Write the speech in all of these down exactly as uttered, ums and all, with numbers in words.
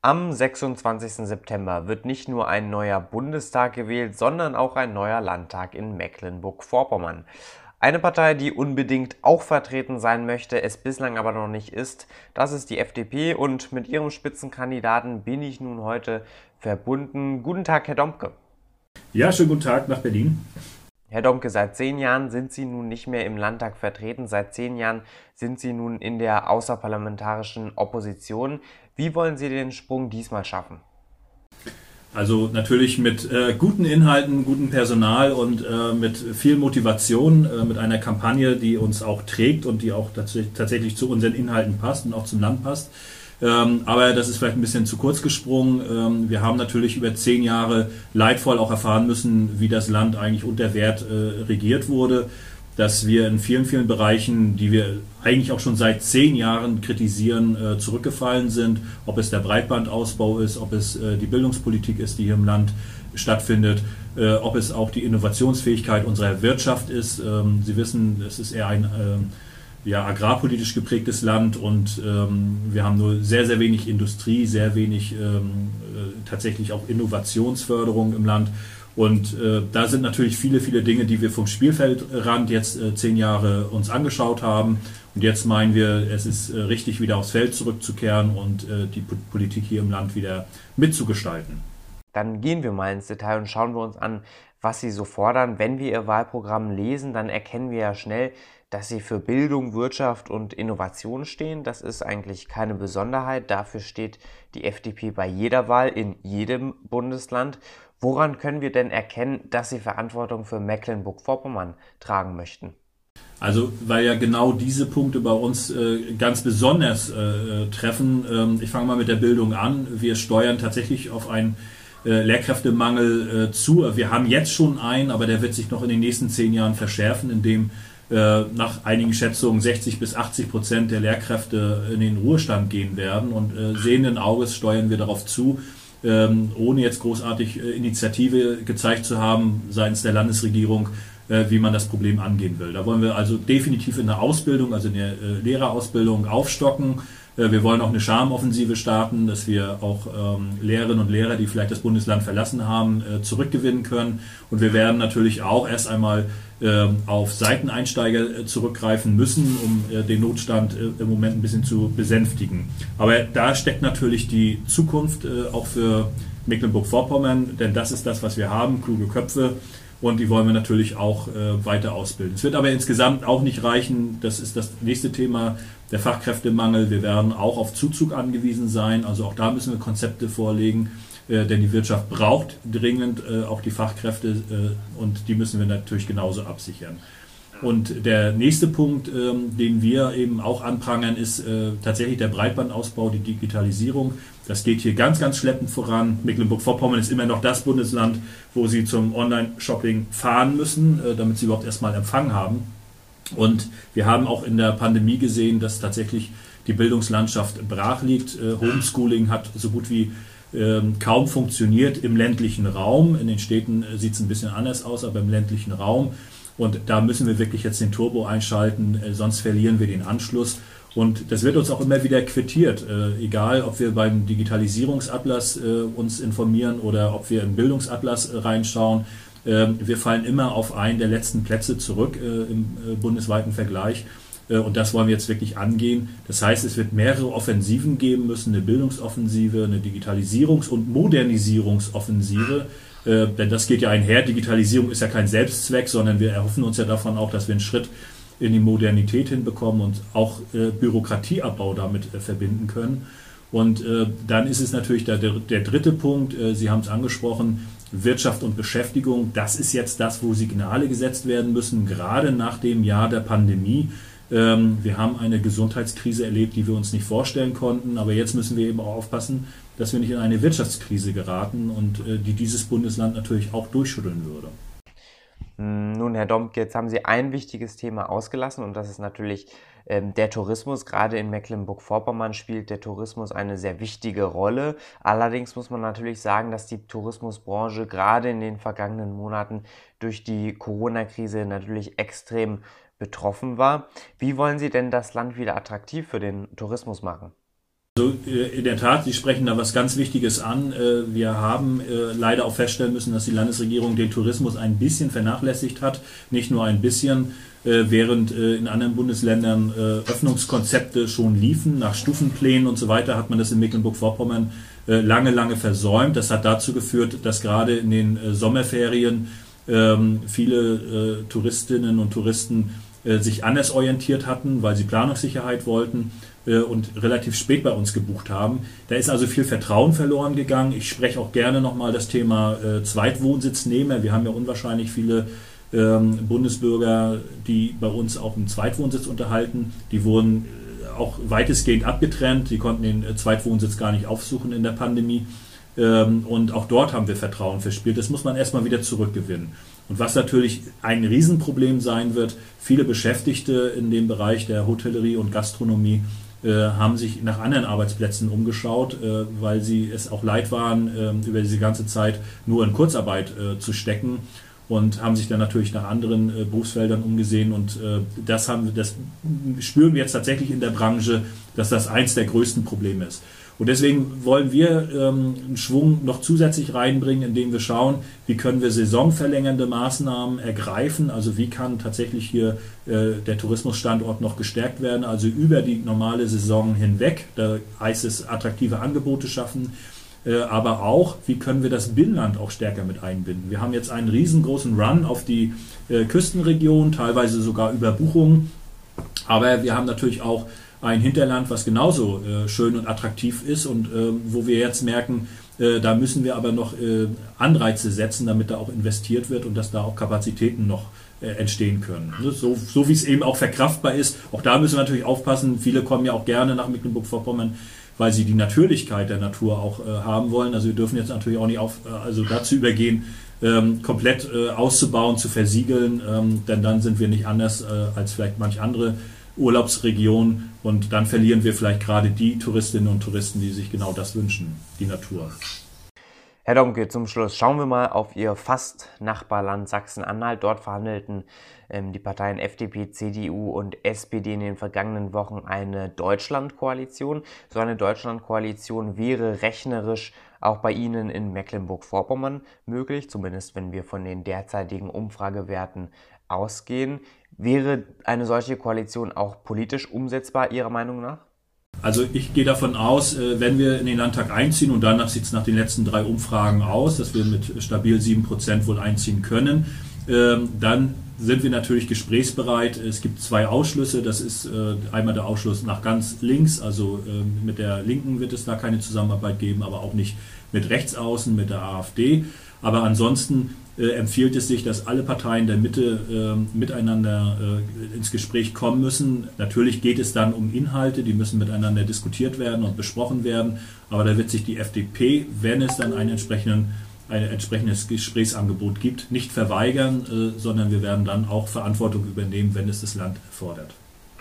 Am sechsundzwanzigsten September wird nicht nur ein neuer Bundestag gewählt, sondern auch ein neuer Landtag in Mecklenburg-Vorpommern. Eine Partei, die unbedingt auch vertreten sein möchte, es bislang aber noch nicht ist, das ist die F D P, und mit ihrem Spitzenkandidaten bin ich nun heute verbunden. Guten Tag, Herr Domke. Ja, schönen guten Tag nach Berlin. Herr Domke, seit zehn Jahren sind Sie nun nicht mehr im Landtag vertreten. Seit zehn Jahren sind Sie nun in der außerparlamentarischen Opposition. Wie wollen Sie den Sprung diesmal schaffen? Also natürlich mit äh, guten Inhalten, gutem Personal und äh, mit viel Motivation, äh, mit einer Kampagne, die uns auch trägt und die auch tats tatsächlich zu unseren Inhalten passt und auch zum Land passt. Ähm, aber das ist vielleicht ein bisschen zu kurz gesprungen. Ähm, wir haben natürlich über zehn Jahre leidvoll auch erfahren müssen, wie das Land eigentlich unter Wert äh, regiert wurde, dass wir in vielen, vielen Bereichen, die wir eigentlich auch schon seit zehn Jahren kritisieren, äh, zurückgefallen sind. Ob es der Breitbandausbau ist, ob es äh, die Bildungspolitik ist, die hier im Land stattfindet, äh, ob es auch die Innovationsfähigkeit unserer Wirtschaft ist. Ähm, Sie wissen, es ist eher ein ähm, ja, agrarpolitisch geprägtes Land und ähm, wir haben nur sehr, sehr wenig Industrie, sehr wenig ähm, äh, tatsächlich auch Innovationsförderung im Land. Und äh, da sind natürlich viele, viele Dinge, die wir vom Spielfeldrand jetzt äh, zehn Jahre uns angeschaut haben. Und jetzt meinen wir, es ist äh, richtig, wieder aufs Feld zurückzukehren und äh, die P Politik hier im Land wieder mitzugestalten. Dann gehen wir mal ins Detail und schauen wir uns an, was Sie so fordern. Wenn wir Ihr Wahlprogramm lesen, dann erkennen wir ja schnell, dass Sie für Bildung, Wirtschaft und Innovation stehen. Das ist eigentlich keine Besonderheit. Dafür steht die F D P bei jeder Wahl in jedem Bundesland. Woran können wir denn erkennen, dass Sie Verantwortung für Mecklenburg-Vorpommern tragen möchten? Also weil ja genau diese Punkte bei uns äh, ganz besonders äh, treffen. Ähm, ich fange mal mit der Bildung an. Wir steuern tatsächlich auf einen äh, Lehrkräftemangel äh, zu. Wir haben jetzt schon einen, aber der wird sich noch in den nächsten zehn Jahren verschärfen, indem äh, nach einigen Schätzungen sechzig bis achtzig Prozent der Lehrkräfte in den Ruhestand gehen werden. Und äh, sehenden Auges steuern wir darauf zu, ähm, ohne jetzt großartig äh, Initiative gezeigt zu haben seitens der Landesregierung, äh, wie man das Problem angehen will. Da wollen wir also definitiv in der Ausbildung, also in der äh, Lehrerausbildung aufstocken. Äh, wir wollen auch eine Charmoffensive starten, dass wir auch ähm, Lehrerinnen und Lehrer, die vielleicht das Bundesland verlassen haben, äh, zurückgewinnen können. Und wir werden natürlich auch erst einmal äh, auf Seiteneinsteiger äh, zurückgreifen müssen, um äh, den Notstand äh, im Moment ein bisschen zu besänftigen. Aber da steckt natürlich die Zukunft äh, auch für Mecklenburg-Vorpommern, denn das ist das, was wir haben, kluge Köpfe. Und die wollen wir natürlich auch äh, weiter ausbilden. Es wird aber insgesamt auch nicht reichen. Das ist das nächste Thema, der Fachkräftemangel. Wir werden auch auf Zuzug angewiesen sein. Also auch da müssen wir Konzepte vorlegen, äh, denn die Wirtschaft braucht dringend äh, auch die Fachkräfte äh, und die müssen wir natürlich genauso absichern. Und der nächste Punkt, ähm, den wir eben auch anprangern, ist äh, tatsächlich der Breitbandausbau, die Digitalisierung. Das geht hier ganz, ganz schleppend voran. Mecklenburg-Vorpommern ist immer noch das Bundesland, wo Sie zum Online-Shopping fahren müssen, äh, damit Sie überhaupt erstmal Empfang haben. Und wir haben auch in der Pandemie gesehen, dass tatsächlich die Bildungslandschaft brach liegt. Äh, Homeschooling hat so gut wie ähm, kaum funktioniert im ländlichen Raum. In den Städten äh, sieht es ein bisschen anders aus, aber im ländlichen Raum. Und da müssen wir wirklich jetzt den Turbo einschalten, äh, sonst verlieren wir den Anschluss. Und das wird uns auch immer wieder quittiert, äh, egal ob wir beim Digitalisierungsatlas äh, uns informieren oder ob wir im Bildungsatlas äh, reinschauen. Äh, wir fallen immer auf einen der letzten Plätze zurück äh, im äh, bundesweiten Vergleich. Äh, und das wollen wir jetzt wirklich angehen. Das heißt, es wird mehrere Offensiven geben müssen, eine Bildungsoffensive, eine Digitalisierungs- und Modernisierungsoffensive. Äh, denn das geht ja einher. Digitalisierung ist ja kein Selbstzweck, sondern wir erhoffen uns ja davon auch, dass wir einen Schritt in die Modernität hinbekommen und auch äh, Bürokratieabbau damit äh, verbinden können. Und äh, dann ist es natürlich der, der, der dritte Punkt, äh, Sie haben es angesprochen, Wirtschaft und Beschäftigung. Das ist jetzt das, wo Signale gesetzt werden müssen, gerade nach dem Jahr der Pandemie. Ähm, wir haben eine Gesundheitskrise erlebt, die wir uns nicht vorstellen konnten, aber jetzt müssen wir eben auch aufpassen, dass wir nicht in eine Wirtschaftskrise geraten und äh, die dieses Bundesland natürlich auch durchschütteln würde. Nun, Herr Domke, jetzt haben Sie ein wichtiges Thema ausgelassen, und das ist natürlich ähm, der Tourismus. Gerade in Mecklenburg-Vorpommern spielt der Tourismus eine sehr wichtige Rolle. Allerdings muss man natürlich sagen, dass die Tourismusbranche gerade in den vergangenen Monaten durch die Corona-Krise natürlich extrem betroffen war. Wie wollen Sie denn das Land wieder attraktiv für den Tourismus machen? Also in der Tat, Sie sprechen da was ganz Wichtiges an. Wir haben leider auch feststellen müssen, dass die Landesregierung den Tourismus ein bisschen vernachlässigt hat. Nicht nur ein bisschen, während in anderen Bundesländern Öffnungskonzepte schon liefen, nach Stufenplänen und so weiter, hat man das in Mecklenburg-Vorpommern lange, lange versäumt. Das hat dazu geführt, dass gerade in den Sommerferien viele Touristinnen und Touristen sich anders orientiert hatten, weil sie Planungssicherheit wollten und relativ spät bei uns gebucht haben. Da ist also viel Vertrauen verloren gegangen. Ich spreche auch gerne nochmal das Thema äh, Zweitwohnsitznehmer. Wir haben ja unwahrscheinlich viele ähm, Bundesbürger, die bei uns auch einen Zweitwohnsitz unterhalten. Die wurden äh, auch weitestgehend abgetrennt. Die konnten den äh, Zweitwohnsitz gar nicht aufsuchen in der Pandemie. Ähm, und auch dort haben wir Vertrauen verspielt. Das muss man erstmal wieder zurückgewinnen. Und was natürlich ein Riesenproblem sein wird, viele Beschäftigte in dem Bereich der Hotellerie und Gastronomie haben sich nach anderen Arbeitsplätzen umgeschaut, weil sie es auch leid waren, über diese ganze Zeit nur in Kurzarbeit zu stecken und haben sich dann natürlich nach anderen Berufsfeldern umgesehen. Und das, haben, das spüren wir jetzt tatsächlich in der Branche, dass das eins der größten Probleme ist. Und deswegen wollen wir ähm, einen Schwung noch zusätzlich reinbringen, indem wir schauen, wie können wir saisonverlängernde Maßnahmen ergreifen, also wie kann tatsächlich hier äh, der Tourismusstandort noch gestärkt werden, also über die normale Saison hinweg, da heißt es attraktive Angebote schaffen, äh, aber auch, wie können wir das Binnenland auch stärker mit einbinden. Wir haben jetzt einen riesengroßen Run auf die äh, Küstenregion, teilweise sogar Überbuchungen, aber wir haben natürlich auch ein Hinterland, was genauso äh, schön und attraktiv ist und äh, wo wir jetzt merken, äh, da müssen wir aber noch äh, Anreize setzen, damit da auch investiert wird und dass da auch Kapazitäten noch äh, entstehen können. So, so wie es eben auch verkraftbar ist. Auch da müssen wir natürlich aufpassen. Viele kommen ja auch gerne nach Mecklenburg-Vorpommern, weil sie die Natürlichkeit der Natur auch äh, haben wollen. Also wir dürfen jetzt natürlich auch nicht auf, äh, also dazu übergehen, ähm, komplett äh, auszubauen, zu versiegeln, ähm, denn dann sind wir nicht anders äh, als vielleicht manch andere Urlaubsregion und dann verlieren wir vielleicht gerade die Touristinnen und Touristen, die sich genau das wünschen, die Natur. Herr Domke, zum Schluss schauen wir mal auf Ihr fast Nachbarland Sachsen-Anhalt. Dort verhandelten ähm, die Parteien F D P, C D U und S P D in den vergangenen Wochen eine Deutschlandkoalition. So eine Deutschlandkoalition wäre rechnerisch auch bei Ihnen in Mecklenburg-Vorpommern möglich, zumindest wenn wir von den derzeitigen Umfragewerten ausgehen. Wäre eine solche Koalition auch politisch umsetzbar, Ihrer Meinung nach? Also ich gehe davon aus, wenn wir in den Landtag einziehen, und danach sieht es nach den letzten drei Umfragen aus, dass wir mit stabil sieben Prozent wohl einziehen können, dann sind wir natürlich gesprächsbereit. Es gibt zwei Ausschlüsse. Das ist einmal der Ausschluss nach ganz links, also mit der Linken wird es da keine Zusammenarbeit geben, aber auch nicht mit Rechtsaußen, mit der AfD. Aber ansonsten äh, empfiehlt es sich, dass alle Parteien der Mitte äh, miteinander äh, ins Gespräch kommen müssen. Natürlich geht es dann um Inhalte, die müssen miteinander diskutiert werden und besprochen werden. Aber da wird sich die F D P, wenn es dann einen entsprechenden, ein entsprechendes Gesprächsangebot gibt, nicht verweigern, äh, sondern wir werden dann auch Verantwortung übernehmen, wenn es das Land erfordert.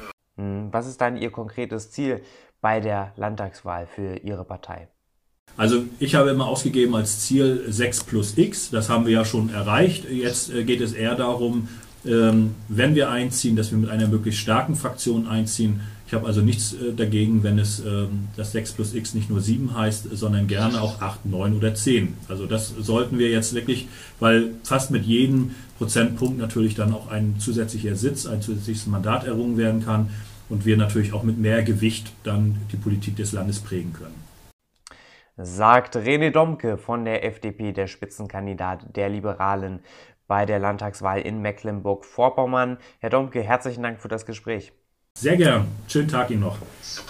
Was ist dann Ihr konkretes Ziel bei der Landtagswahl für Ihre Partei? Also ich habe immer ausgegeben als Ziel sechs plus X, das haben wir ja schon erreicht. Jetzt geht es eher darum, wenn wir einziehen, dass wir mit einer möglichst starken Fraktion einziehen. Ich habe also nichts dagegen, wenn es das sechs plus X nicht nur sieben heißt, sondern gerne auch acht, neun oder zehn. Also das sollten wir jetzt wirklich, weil fast mit jedem Prozentpunkt natürlich dann auch ein zusätzlicher Sitz, ein zusätzliches Mandat errungen werden kann und wir natürlich auch mit mehr Gewicht dann die Politik des Landes prägen können. Sagt René Domke von der F D P, der Spitzenkandidat der Liberalen bei der Landtagswahl in Mecklenburg-Vorpommern. Herr Domke, herzlichen Dank für das Gespräch. Sehr gern. Schönen Tag Ihnen noch.